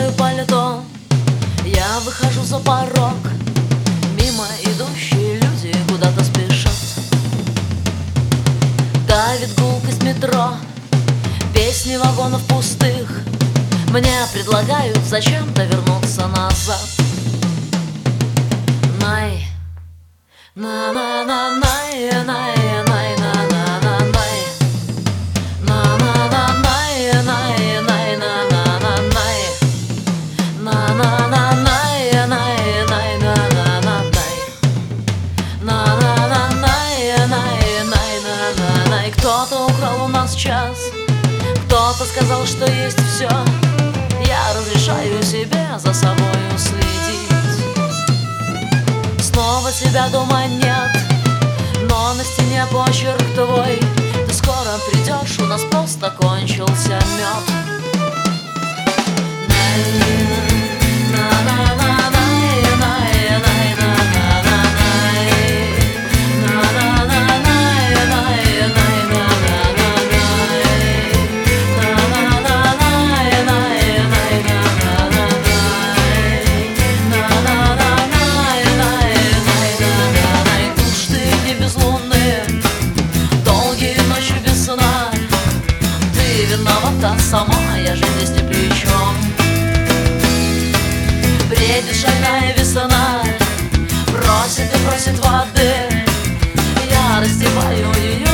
надеваю пальто, я выхожу за порог. Мимо идущие люди куда-то спешат. Давит гулкость метро, песни вагонов пустых. Мне предлагают зачем-то вернуться назад. Най, на-на-на-най, най-най, на-на-на-най, на-на-на-най, най-най, на-на-на-най, на-на-на-най, най-най, на-на-на-най, на-на-на-най, най-най, на-на-най. Кто-то украл у нас час, кто-то сказал, что есть все. Я разрешаю себе за собою следить. Снова тебя дома нет, но на стене почерк твой. Ты скоро придешь, у нас просто кончился мед. Виновата сама, я же здесь ни при чем. Бредит шальная весна, просит и просит воды. Я раздеваю ее